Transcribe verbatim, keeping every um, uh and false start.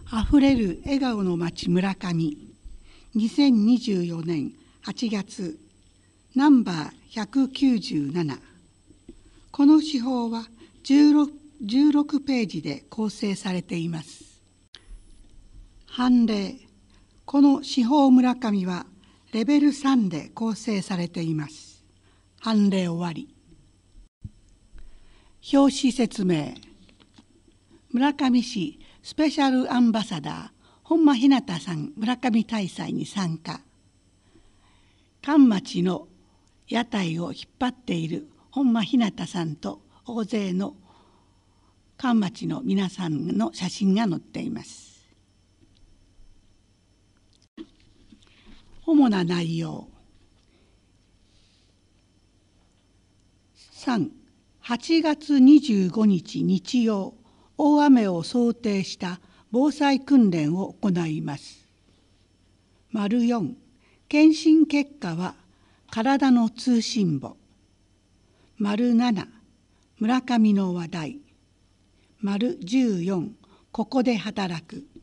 あふれる笑顔の街村上、にせんにじゅうよねんはちがつ、ナンバーひゃくきゅうじゅうなな。この手法はじゅうろく、じゅうろくページで構成されています。判例。この手法村上はレベルさんで構成されています。判例終わり。表紙説明。村上市スペシャルアンバサダー本間ひなたさん村上大祭に参加。関町の屋台を引っ張っている本間ひなたさんと大勢の関町の皆さんの写真が載っています。主な内容。さん、はちがつにじゅうごにち日曜、大雨を想定した防災訓練を行います。丸よん、検診結果は体の通信簿。丸なな、村上の話題。丸じゅうよん、ここで働く。